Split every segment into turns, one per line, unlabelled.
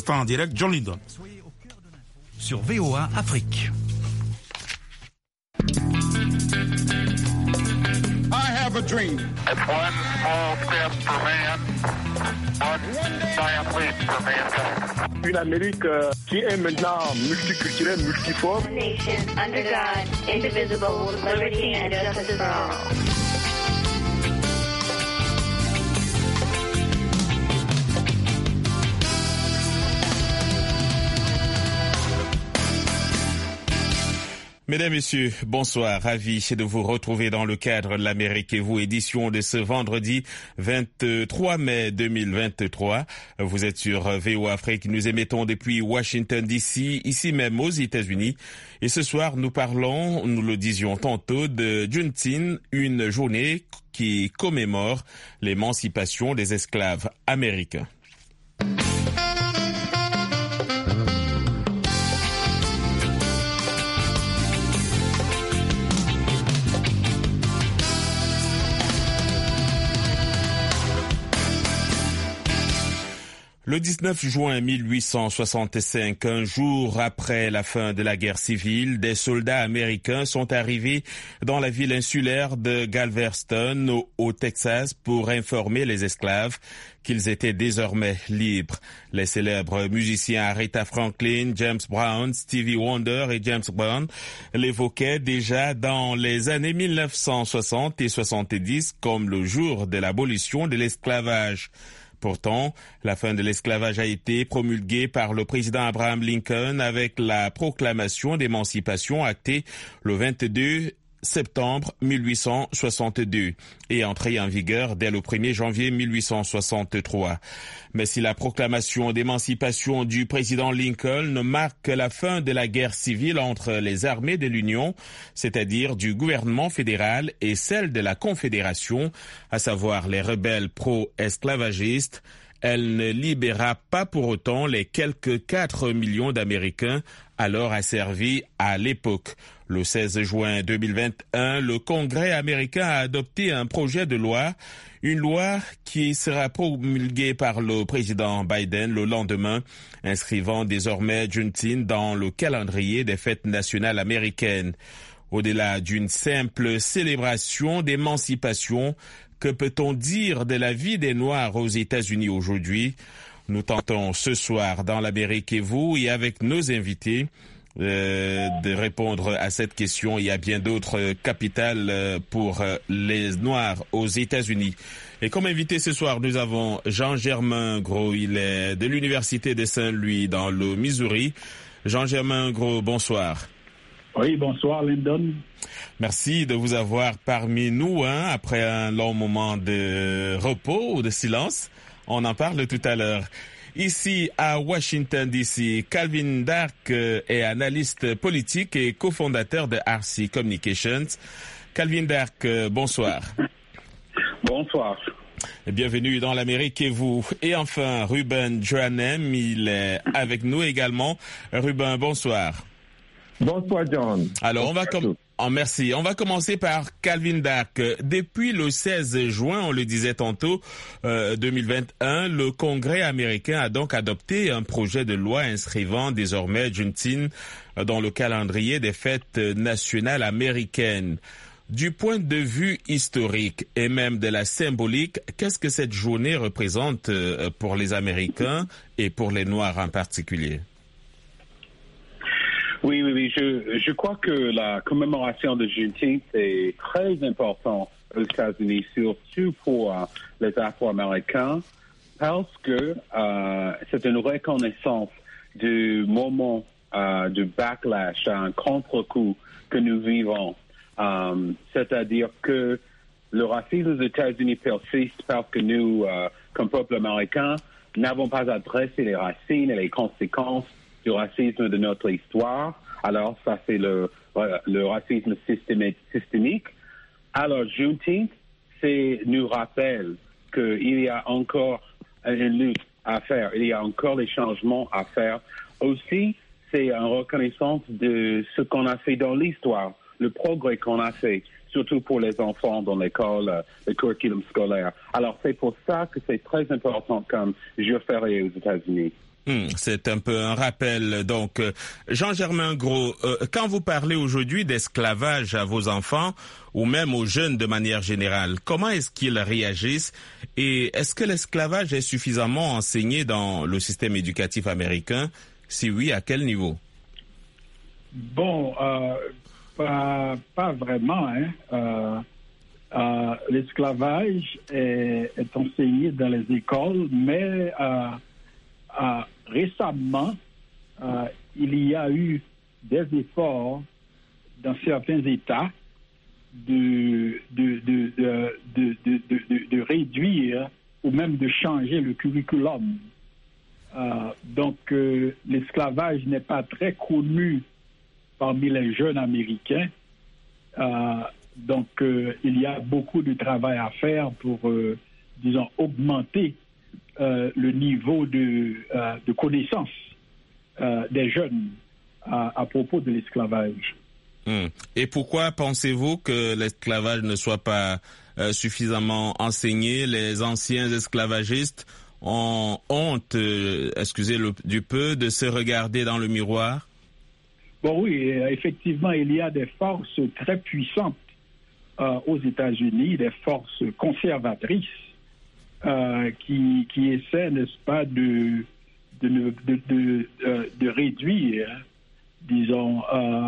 l'instant en direct, John Lydon.
Sur VOA Afrique.
I have a dream.
It's one small step for man, one giant leap for mankind.
Une Amérique qui est maintenant multiculturelle, multiforme.
Nation under God, indivisible, with liberty and justice for all.
Mesdames, Messieurs, bonsoir. Ravi de vous retrouver dans le cadre de l'Amérique et vous, édition de ce vendredi 23 mai 2023. Vous êtes sur VOA Afrique. Nous émettons depuis Washington DC, ici même aux États-Unis. Et ce soir, nous parlons, nous le disions tantôt, de Juneteenth, une journée qui commémore l'émancipation des esclaves américains. Le 19 juin 1865, un jour après la fin de la guerre civile, des soldats américains sont arrivés dans la ville insulaire de Galveston, au Texas, pour informer les esclaves qu'ils étaient désormais libres. Les célèbres musiciens Aretha Franklin, James Brown, Stevie Wonder et James Brown l'évoquaient déjà dans les années 1960 et 70 comme le jour de l'abolition de l'esclavage. Pourtant, la fin de l'esclavage a été promulguée par le président Abraham Lincoln avec la proclamation d'émancipation actée le 22 septembre 1862 et entrée en vigueur dès le 1er janvier 1863. Mais si la proclamation d'émancipation du président Lincoln marque la fin de la guerre civile entre les armées de l'Union, c'est-à-dire du gouvernement fédéral, et celle de la Confédération, à savoir les rebelles pro-esclavagistes, elle ne libéra pas pour autant les quelques 4 millions d'Américains alors asservis à l'époque. Le 16 juin 2021, le Congrès américain a adopté un projet de loi, une loi qui sera promulguée par le président Biden le lendemain, inscrivant désormais Juneteenth dans le calendrier des fêtes nationales américaines. Au-delà d'une simple célébration d'émancipation, que peut-on dire de la vie des Noirs aux États-Unis aujourd'hui? Nous tentons ce soir dans l'Amérique et vous, et avec nos invités, de répondre à cette question. Il y a bien d'autres capitales pour les Noirs aux États-Unis. Et comme invité ce soir, nous avons Jean-Germain Gros. Il est de l'Université de Saint-Louis dans le Missouri. Jean-Germain Gros, bonsoir.
Oui, bonsoir, Lyndon.
Merci de vous avoir parmi nous après un long moment de repos ou de silence. On en parle tout à l'heure. Ici à Washington DC, Calvin Dark est analyste politique et cofondateur de RC Communications. Calvin Dark, bonsoir.
Bonsoir.
Bienvenue dans l'Amérique et vous. Et enfin, Ruben Johannem, il est avec nous également. Ruben, bonsoir.
Bonsoir, John.
Alors, merci. On va commencer par Calvin Dark. Depuis le 16 juin, on le disait tantôt, 2021, le Congrès américain a donc adopté un projet de loi inscrivant désormais Juneteenth dans le calendrier des fêtes nationales américaines. Du point de vue historique et même de la symbolique, qu'est-ce que cette journée représente pour les Américains et pour les Noirs en particulier?
Oui. Je crois que la commémoration de Juneteenth est très importante aux États-Unis, surtout pour les Afro-Américains, parce que c'est une reconnaissance du moment de backlash, un contre-coup que nous vivons. C'est-à-dire que le racisme aux États-Unis persiste parce que nous, comme peuple américain, n'avons pas adressé les racines et les conséquences du racisme de notre histoire. Alors, ça, c'est le racisme systémique. Alors, Juneteenth, nous rappelle qu'il y a encore une lutte à faire, il y a encore des changements à faire. Aussi, c'est une reconnaissance de ce qu'on a fait dans l'histoire, le progrès qu'on a fait, surtout pour les enfants dans l'école, le curriculum scolaire. Alors, c'est pour ça que c'est très important comme jour férié aux États-Unis.
C'est un peu un rappel. Donc, Jean-Germain Gros, quand vous parlez aujourd'hui d'esclavage à vos enfants ou même aux jeunes de manière générale, comment est-ce qu'ils réagissent et est-ce que l'esclavage est suffisamment enseigné dans le système éducatif américain? Si oui, à quel niveau?
Bon, pas vraiment. L'esclavage est enseigné dans les écoles, mais récemment, il y a eu des efforts dans certains États de réduire ou même de changer le curriculum. Donc, l'esclavage n'est pas très connu parmi les jeunes Américains. Donc, il y a beaucoup de travail à faire pour, disons, augmenter le niveau de connaissance des jeunes à propos de l'esclavage.
Et pourquoi pensez-vous que l'esclavage ne soit pas suffisamment enseigné? Les anciens esclavagistes ont honte, excusez du peu, de se regarder dans le miroir?
Bon, oui, effectivement, il y a des forces très puissantes aux États-Unis, des forces conservatrices qui essaient, n'est-ce pas, de réduire, disons,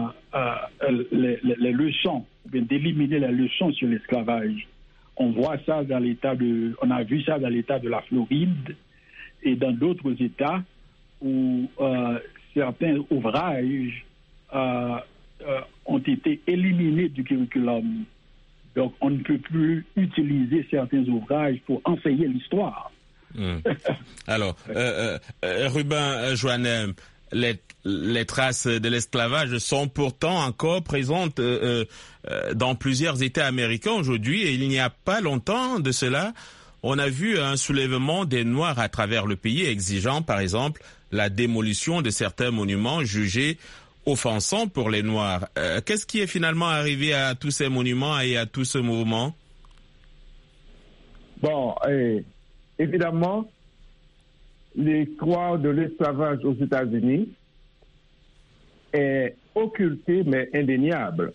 les leçons, d'éliminer les leçons sur l'esclavage. On voit ça on a vu ça dans l'État de la Floride et dans d'autres États où certains ouvrages ont été éliminés du curriculum. Donc, on ne peut plus utiliser certains ouvrages pour enseigner l'histoire.
Alors, Ruben Joannem, les traces de l'esclavage sont pourtant encore présentes dans plusieurs États américains aujourd'hui. Et il n'y a pas longtemps de cela, on a vu un soulèvement des Noirs à travers le pays exigeant, par exemple, la démolition de certains monuments jugés offensant pour les Noirs. Qu'est-ce qui est finalement arrivé à tous ces monuments et à tout ce mouvement?
Bon, évidemment, l'histoire de l'esclavage aux États-Unis est occultée mais indéniable.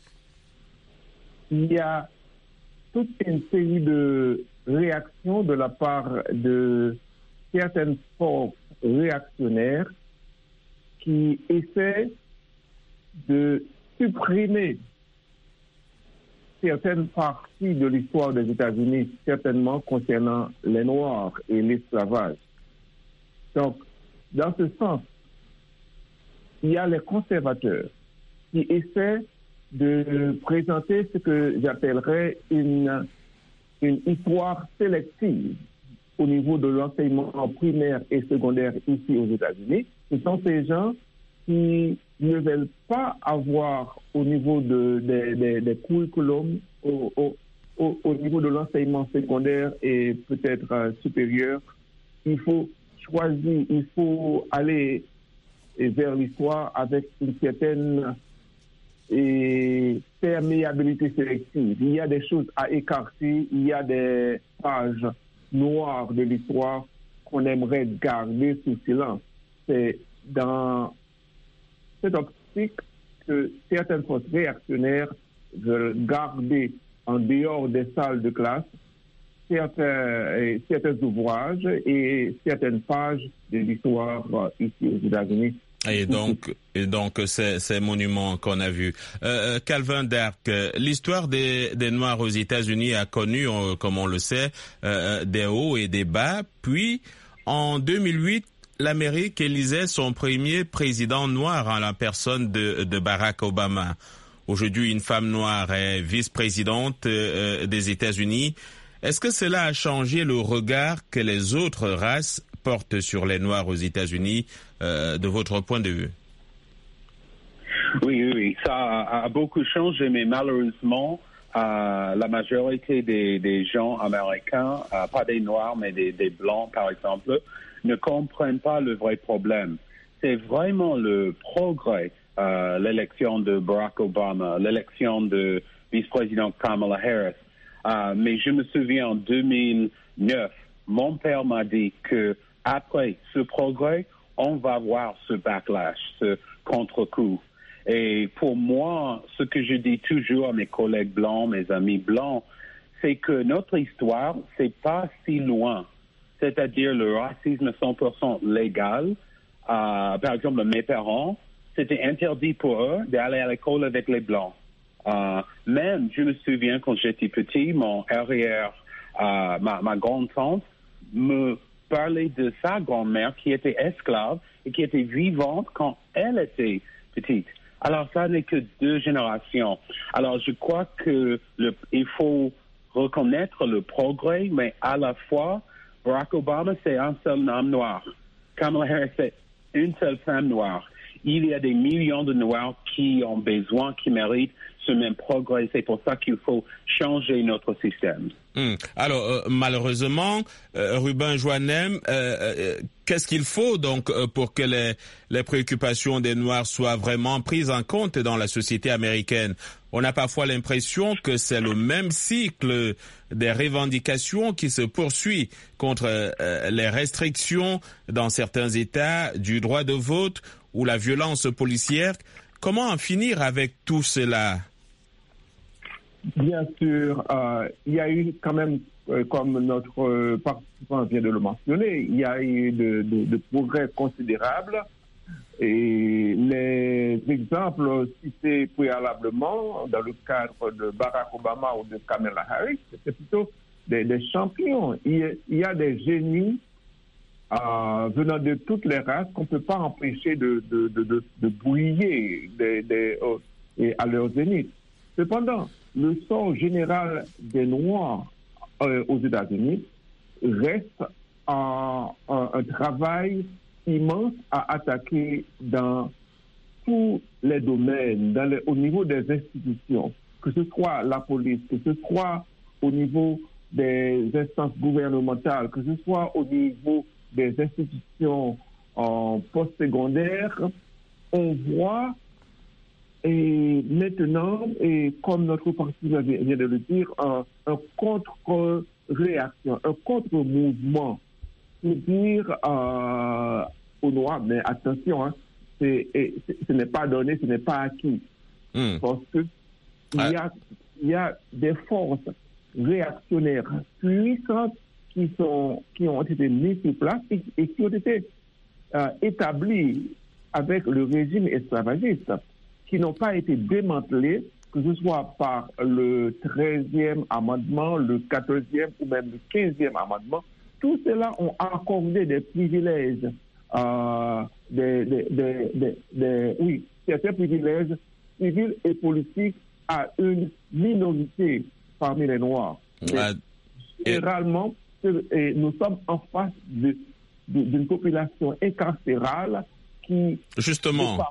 Il y a toute une série de réactions de la part de certaines forces réactionnaires qui essaient de supprimer certaines parties de l'histoire des États-Unis, certainement concernant les Noirs et l'esclavage. Donc, dans ce sens, il y a les conservateurs qui essaient de présenter ce que j'appellerais une histoire sélective au niveau de l'enseignement primaire et secondaire ici aux États-Unis. Ce sont ces gens qui ne veulent pas avoir au niveau des curriculums, au niveau de l'enseignement secondaire et peut-être supérieur. Il faut choisir, il faut aller vers l'histoire avec une certaine perméabilité sélective. Il y a des choses à écarter, il y a des pages noires de l'histoire qu'on aimerait garder sous silence. C'est dans cette optique que certaines forces réactionnaires veulent garder en dehors des salles de classe certains ouvrages et certaines pages de l'histoire ici aux États-Unis.
Et donc ces monuments qu'on a vus. Calvin Dark, l'histoire des Noirs aux États-Unis a connu, comme on le sait, des hauts et des bas. Puis, en 2008, l'Amérique élisait son premier président noir en la personne de Barack Obama. Aujourd'hui, une femme noire est vice-présidente des États-Unis. Est-ce que cela a changé le regard que les autres races portent sur les Noirs aux États-Unis, de votre point de vue?
Oui, ça a beaucoup changé, mais malheureusement, la majorité des gens américains, pas des Noirs, mais des Blancs, par exemple, ne comprennent pas le vrai problème. C'est vraiment le progrès, l'élection de Barack Obama, l'élection de vice-président Kamala Harris. Mais je me souviens, en 2009, mon père m'a dit que après ce progrès, on va voir ce backlash, ce contre-coup. Et pour moi, ce que je dis toujours à mes collègues blancs, mes amis blancs, c'est que notre histoire, c'est pas si loin. C'est-à-dire le racisme 100% légal. Par exemple, mes parents, c'était interdit pour eux d'aller à l'école avec les blancs. Même, je me souviens quand j'étais petit, mon ma grande-tante me parlait de sa grand-mère qui était esclave et qui était vivante quand elle était petite. Alors, ça n'est que 2 générations. Alors, je crois que il faut reconnaître le progrès, mais à la fois, Barack Obama, c'est un seul homme noir. Kamala Harris, c'est une seule femme noire. Il y a des millions de Noirs qui ont besoin, qui méritent ce même progrès. C'est pour ça qu'il faut changer notre système.
Alors, malheureusement, Ruben Joannem, qu'est-ce qu'il faut donc pour que les préoccupations des Noirs soient vraiment prises en compte dans la société américaine? On a parfois l'impression que c'est le même cycle des revendications qui se poursuit contre les restrictions dans certains États du droit de vote ou la violence policière. Comment en finir avec tout cela?
Bien sûr, il y a eu quand même, comme notre participant vient de le mentionner, il y a eu de progrès considérables. Et les exemples cités préalablement dans le cadre de Barack Obama ou de Kamala Harris, c'est plutôt des champions. Il y a des génies venant de toutes les races qu'on ne peut pas empêcher de briller à leur zénith. Cependant, le sort général des Noirs aux États-Unis reste un travail immense à attaquer dans tous les domaines, au niveau des institutions, que ce soit la police, que ce soit au niveau des instances gouvernementales, que ce soit au niveau des institutions postsecondaires. On voit maintenant, et comme notre parti vient de le dire, un contre-réaction, un contre-mouvement pour dire aux Noirs, mais attention, ce n'est pas donné, ce n'est pas acquis. Parce que il y a des forces réactionnaires puissantes qui ont été mises sur place et qui ont été établies avec le régime esclavagiste, qui n'ont pas été démantelées, que ce soit par le 13e amendement, le 14e ou même le 15e amendement. Tous ceux-là ont accordé des privilèges, certains privilèges civils et politiques à une minorité parmi les Noirs. Généralement, nous sommes en face d'une population incarcérale qui...
Justement.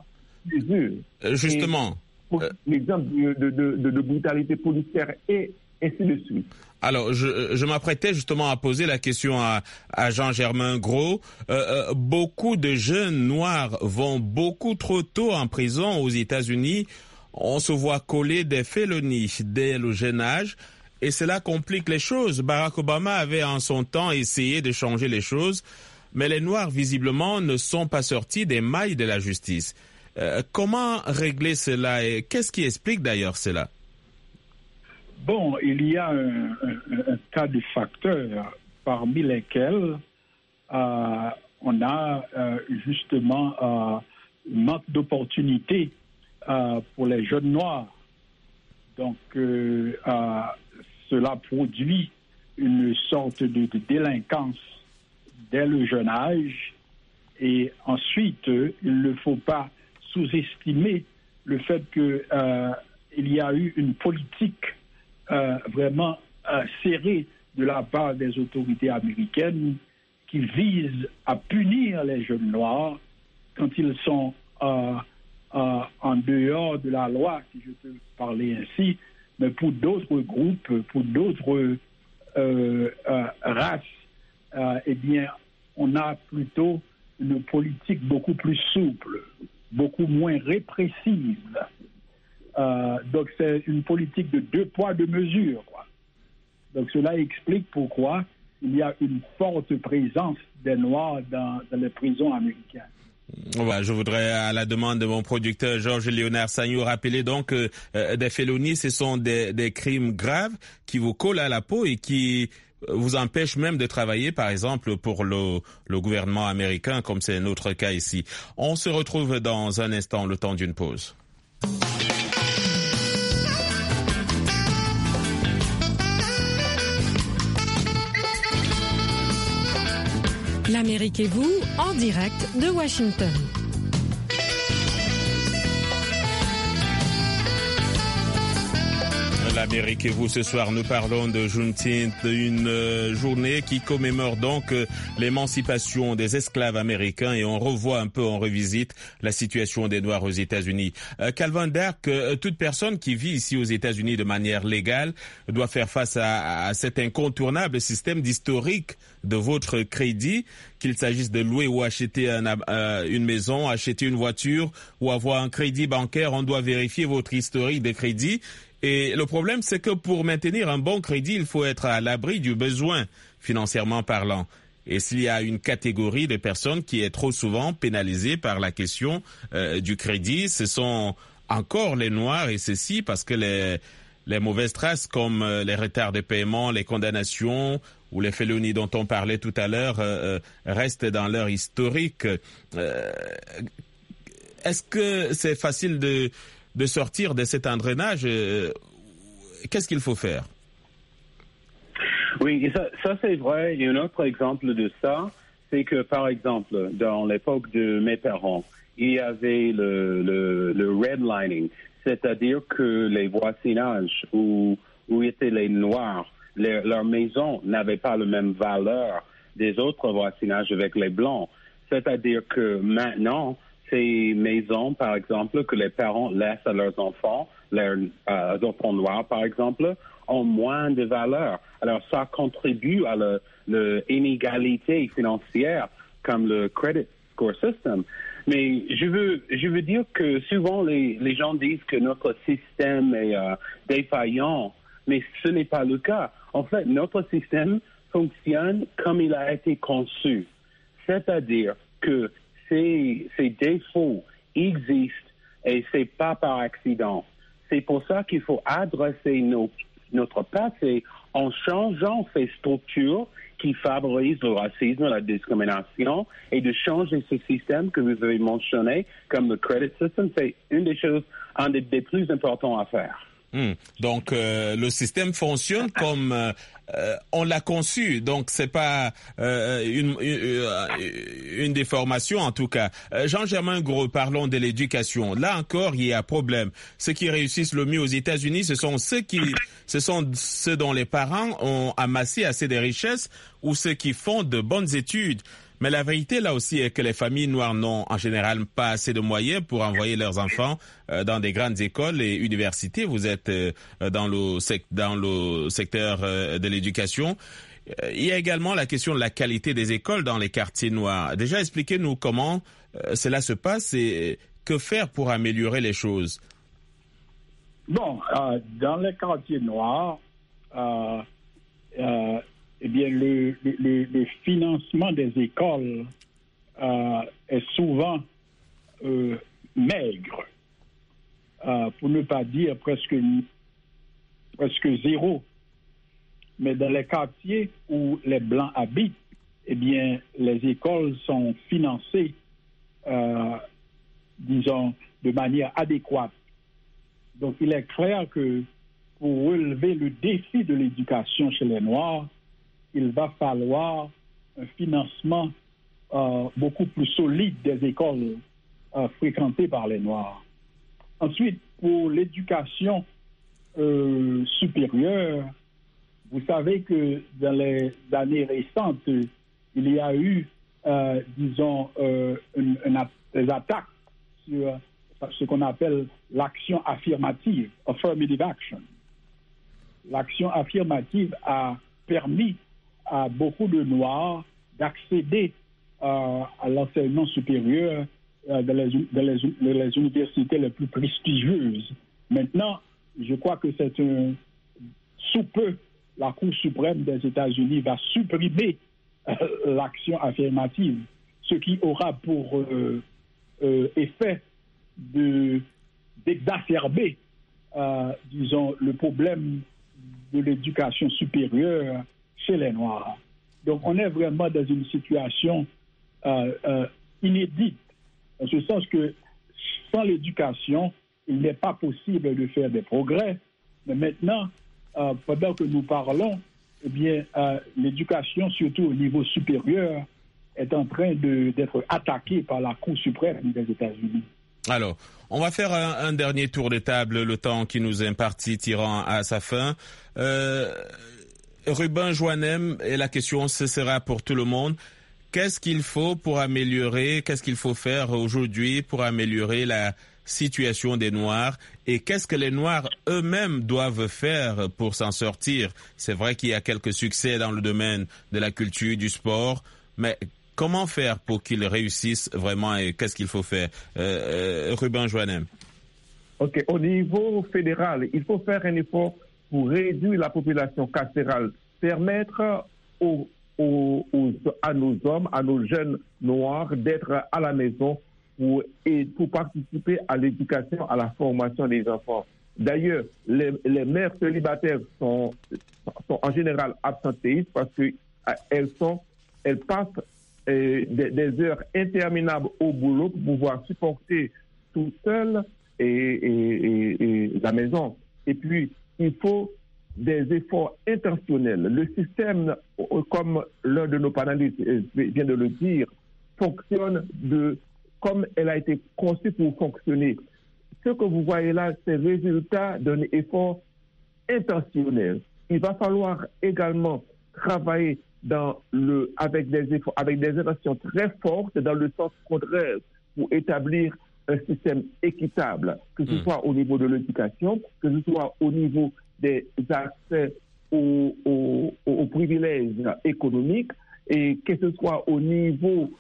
L'exemple de brutalité policière et ainsi de suite.
Alors, je m'apprêtais justement à poser la question à Jean-Germain Gros. Beaucoup de jeunes noirs vont beaucoup trop tôt en prison aux États-Unis. On se voit coller des félonies dès le jeune âge et cela complique les choses. Barack Obama avait en son temps essayé de changer les choses, mais les Noirs, visiblement, ne sont pas sortis des mailles de la justice. Comment régler cela et qu'est-ce qui explique d'ailleurs cela?
Bon, il y a un tas de facteurs parmi lesquels on a justement manque d'opportunités pour les jeunes noirs. Donc, cela produit une sorte de délinquance dès le jeune âge. Et ensuite, il ne faut pas sous-estimer le fait qu'il y a eu une politique vraiment serrée de la part des autorités américaines qui vise à punir les jeunes noirs quand ils sont en dehors de la loi, si je peux parler ainsi, mais pour d'autres groupes, pour d'autres races, eh bien, on a plutôt une politique beaucoup plus souple, beaucoup moins répressive. Donc, c'est une politique de 2 poids, 2 mesures, quoi. Donc, cela explique pourquoi il y a une forte présence des Noirs dans les prisons américaines.
Voilà, je voudrais, à la demande de mon producteur Georges Léonard Sagnou, rappeler donc que des félonies, ce sont des crimes graves qui vous collent à la peau et qui vous empêchent même de travailler, par exemple, pour le gouvernement américain, comme c'est notre cas ici. On se retrouve dans un instant, le temps d'une pause.
L'Amérique et vous, en direct de Washington.
L'Amérique et vous, ce soir, nous parlons de Juneteenth, une journée qui commémore donc l'émancipation des esclaves américains et on revoit un peu, on revisite la situation des Noirs aux États-Unis. Calvin Dark, toute personne qui vit ici aux États-Unis de manière légale doit faire face à cet incontournable système d'historique de votre crédit, qu'il s'agisse de louer ou acheter une maison, acheter une voiture ou avoir un crédit bancaire, on doit vérifier votre historique de crédit. Et le problème, c'est que pour maintenir un bon crédit, il faut être à l'abri du besoin, financièrement parlant. Et s'il y a une catégorie de personnes qui est trop souvent pénalisée par la question du crédit, ce sont encore les Noirs, et ceci parce que les mauvaises traces comme les retards de paiement, les condamnations ou les félonies dont on parlait tout à l'heure restent dans leur historique. Est-ce que c'est facile de sortir de cet engrenage? Qu'est-ce qu'il faut faire?
Oui, ça c'est vrai. Et un autre exemple de ça, c'est que, par exemple, dans l'époque de mes parents, il y avait le redlining, c'est-à-dire que les voisinages où étaient les Noirs, leurs maisons n'avaient pas la même valeur des autres voisinages avec les Blancs. C'est-à-dire que maintenant, ces maisons, par exemple, que les parents laissent à leurs enfants, leurs enfants noirs, par exemple, ont moins de valeur. Alors, ça contribue à l'inégalité financière, comme le credit score system. Mais je veux dire que souvent, les gens disent que notre système est défaillant, mais ce n'est pas le cas. En fait, notre système fonctionne comme il a été conçu. C'est-à-dire que ces défauts existent et c'est pas par accident. C'est pour ça qu'il faut adresser notre passé en changeant ces structures qui favorisent le racisme, la discrimination, et de changer ce système que vous avez mentionné, comme le credit system. C'est une des choses, un des plus importants à faire.
Donc le système fonctionne comme on l'a conçu, donc c'est pas une déformation en tout cas. Jean-Germain Gros, parlons de l'éducation. Là encore, il y a problème. Ceux qui réussissent le mieux aux États-Unis, ce sont ceux dont les parents ont amassé assez de richesses ou ceux qui font de bonnes études. Mais la vérité, là aussi, est que les familles noires n'ont en général pas assez de moyens pour envoyer leurs enfants dans des grandes écoles et universités. Vous êtes dans le secteur de l'éducation. Il y a également la question de la qualité des écoles dans les quartiers noirs. Déjà, expliquez-nous comment cela se passe et que faire pour améliorer les choses.
Bon, dans les quartiers noirs, eh bien, le financement des écoles est souvent maigre, pour ne pas dire presque zéro. Mais dans les quartiers où les Blancs habitent, eh bien, les écoles sont financées, disons, de manière adéquate. Donc, il est clair que pour relever le défi de l'éducation chez les Noirs, il va falloir un financement beaucoup plus solide des écoles fréquentées par les Noirs. Ensuite, pour l'éducation supérieure, vous savez que dans les années récentes, il y a eu, disons, des attaques sur ce qu'on appelle l'action affirmative, affirmative action. L'action affirmative a permis à beaucoup de Noirs d'accéder à l'enseignement supérieur dans les universités les plus prestigieuses. Maintenant, je crois que sous peu, la Cour suprême des États-Unis va supprimer l'action affirmative, ce qui aura pour effet d'exacerber, disons, le problème de l'éducation supérieure chez les Noirs. Donc, on est vraiment dans une situation inédite, en ce sens que sans l'éducation, il n'est pas possible de faire des progrès. Mais maintenant, pendant que nous parlons, eh bien, l'éducation, surtout au niveau supérieur, est en train d'être attaquée par la Cour suprême des États-Unis.
Alors, on va faire un dernier tour de table, le temps qui nous est imparti tirant à sa fin. Ruben Joannem, et la question, ce sera pour tout le monde. Qu'est-ce qu'il faut pour améliorer, qu'est-ce qu'il faut faire aujourd'hui pour améliorer la situation des Noirs et qu'est-ce que les Noirs eux-mêmes doivent faire pour s'en sortir? C'est vrai qu'il y a quelques succès dans le domaine de la culture, du sport, mais comment faire pour qu'ils réussissent vraiment et qu'est-ce qu'il faut faire? Ruben Joannem.
OK. Au niveau fédéral, il faut faire un effort pour réduire la population carcérale, permettre à nos hommes, à nos jeunes noirs d'être à la maison pour participer à l'éducation, à la formation des enfants. D'ailleurs, les mères célibataires sont en général absentéistes parce qu'elles passent des heures interminables au boulot pour pouvoir supporter tout seul et la maison. Et puis, il faut des efforts intentionnels. Le système, comme l'un de nos panélistes vient de le dire, fonctionne comme elle a été conçue pour fonctionner. Ce que vous voyez là, c'est le résultat d'un effort intentionnel. Il va falloir également travailler avec des intentions très fortes dans le sens contraire pour établir un système équitable, que ce soit au niveau de l'éducation, que ce soit au niveau des accès aux privilèges économiques et que ce soit au niveau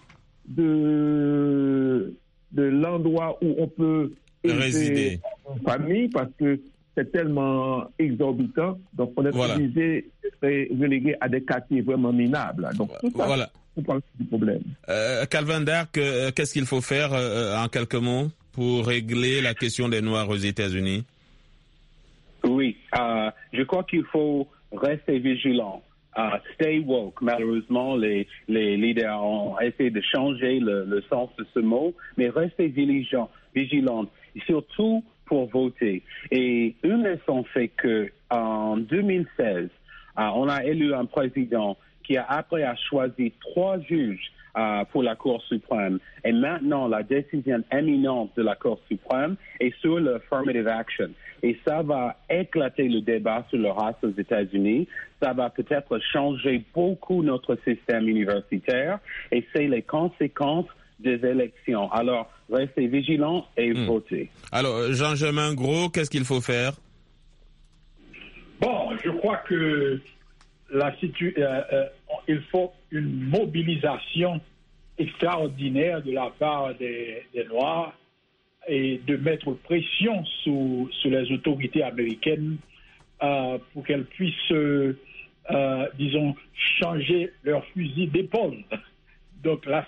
de l'endroit où on peut
résider
en famille parce que c'est tellement exorbitant, donc on est obligé d'être relégué à des quartiers vraiment minables. Donc tout ça, c'est partie du problème.
Calvin Dark, qu'est-ce qu'il faut faire en quelques mots pour régler la question des Noirs aux États-Unis?
Oui, je crois qu'il faut rester vigilant. Stay woke. Malheureusement, les leaders ont essayé de changer le sens de ce mot, mais rester vigilant, surtout pour voter. Et une leçon fait que en 2016, on a élu un président qui après a choisi 3 juges pour la Cour suprême. Et maintenant, la décision éminente de la Cour suprême est sur l'affirmative action. Et ça va éclater le débat sur le race aux États-Unis. Ça va peut-être changer beaucoup notre système universitaire. Et c'est les conséquences des élections. Alors, restez vigilants et votez.
Alors, Jean-Germain Gros, qu'est-ce qu'il faut faire?
Bon, je crois que il faut une mobilisation extraordinaire de la part des Noirs et de mettre pression sur les autorités américaines pour qu'elles puissent, disons, changer leur fusil d'épaule. Donc la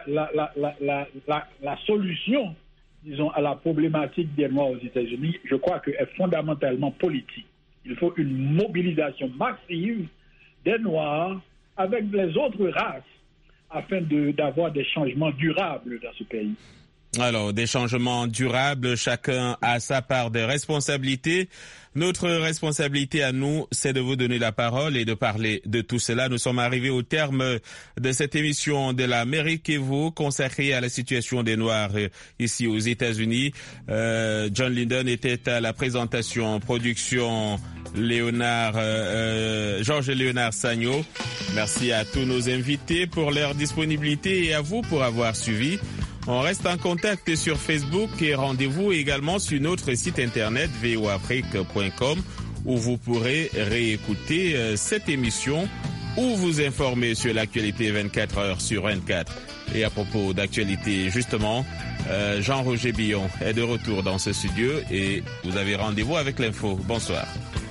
solution, disons, à la problématique des Noirs aux États-Unis, je crois qu'elle est fondamentalement politique. Il faut une mobilisation massive des Noirs avec les autres races afin d'avoir des changements durables dans ce pays.
Alors, des changements durables, chacun a sa part de responsabilité. Notre responsabilité à nous, c'est de vous donner la parole et de parler de tout cela. Nous sommes arrivés au terme de cette émission de l'Amérique et vous, consacrée à la situation des Noirs ici aux États-Unis. John Linden était à la présentation, production Georges Léonard Sagno. Merci à tous nos invités pour leur disponibilité et à vous pour avoir suivi. On reste en contact sur Facebook et rendez-vous également sur notre site internet voafrique.com où vous pourrez réécouter cette émission ou vous informer sur l'actualité 24 heures sur 24. Et à propos d'actualité, justement, Jean-Roger Billon est de retour dans ce studio et vous avez rendez-vous avec l'info. Bonsoir.